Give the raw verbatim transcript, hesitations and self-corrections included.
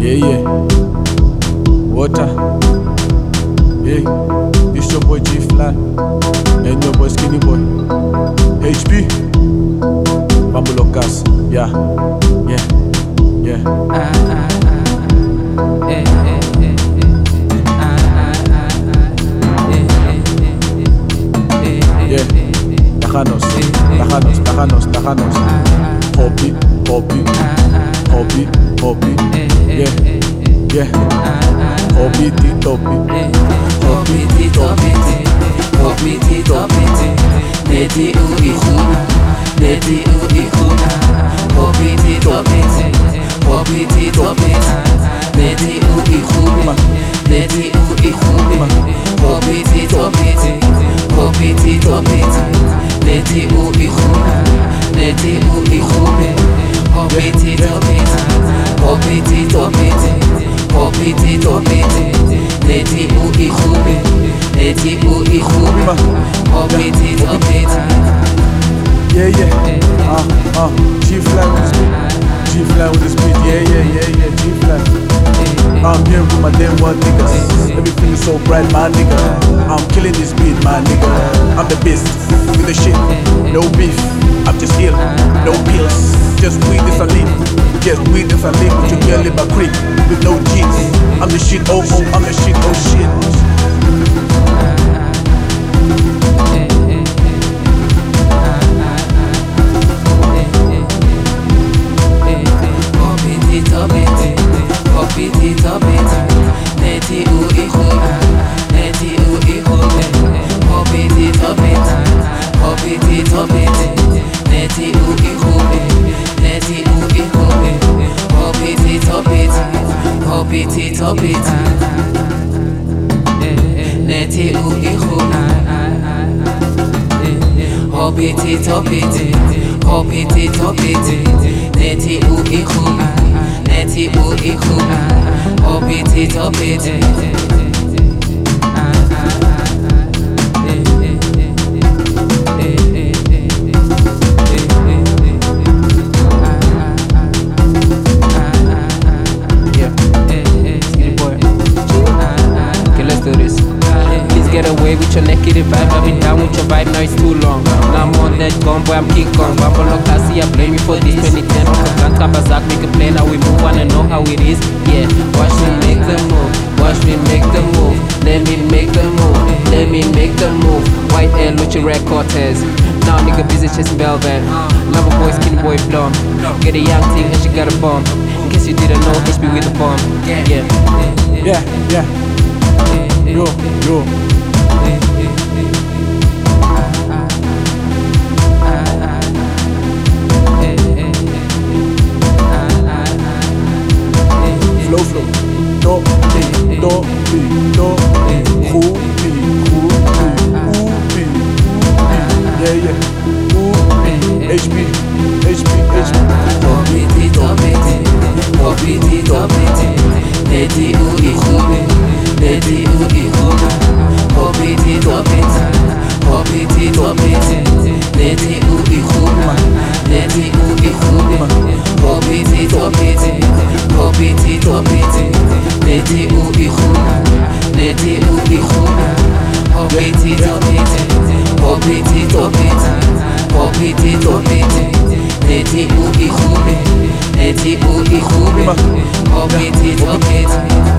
Yeah, yeah. Water. Hey, it's your boy G Fly and your boy Skinny Boy. H P. Bambulocas. Yeah, yeah, yeah. Ah, ah, ah, eh, eh, eh, eh. Ah, ah, ah, ah, eh, eh, eh, eh, Yeah. eh, eh. Tajanos, tajanos, tajanos, tajanos. Hobby, hobby, hobby, hobby. Yeah, yeah. Hobby, topi. Hobby, topi, hobby, topi. Neti u ikhuna, neti u ikhuna. Hobby, topi, hobby, topi. Neti u ikhuna, neti u ikhuna. Hobby, topi, hobby, topi. Neti u ikhuna, neti u ikhuna. Hobby, topi, hobby, topi. Hobby, topi. Neti u ikhuna, neti u ikhuna. Hobby, topi. Yeah, yeah. Ah, ah. G Fly with the speed. G Fly with the speed. Yeah, yeah, yeah, yeah. G Fly. I'm here with my damn one niggas. Everything is so bright, my nigga. I'm killing this beat, my nigga. I'm the best with the shit. No beef. I'm just ill. No pills. Just weed and saline. Just weed and saline with your girl in my creek with no jeans. I'm the shit. Oh oh. I'm the shit. Oh shit. Neti u ikhuna, neti u ikhuna. Hobby, topi, hobby, topi. Neti u ikhuna, neti u ikhuna. Hobby, topi, hobby, topi. Neti u ikhuna, hobby, topi, hobby, topi. Neti u ikhuna, neti u ikhuna. Hobby, topi. Get away with your negative vibe. I've been down with your vibe, now it's too long. Now I'm on that gun, boy, I'm King Kong. Bambulocas, I blame you for this. twenty ten, Blanca Bazak, make a play, now we move on and know how it is. Yeah, watch me make the move, watch me make the move. Let me make the move, let me make the move. White Air, Lucha Red Cortez. Now nigga busy chasing Velvet. Love a boy, Skinny Boy, Blum. Get a young thing and she got a bomb. In case you didn't know, H P with a bomb. Yeah, yeah, yeah. Yo, yo. Flow, flow. Do, bi, do, bi, do, bi. Who, bi, who, bi, who, bi, who, bi. Yeah, yeah. Who, bi. H P, H P, H P. Hobby, topi, hobby, topi. Neti u ikhuna, neti u ikhuna. Hobby, topi, hobby, topi. Neti u ikhuna, neti u ikhuna. Hobby, topi, hobby, topi. Neti u ikhuna, neti u ikhuna. Hobby, topi, hobby, topi. Hobby, topi. Neti u ikhuna, neti u ikhuna. Hobby, topi.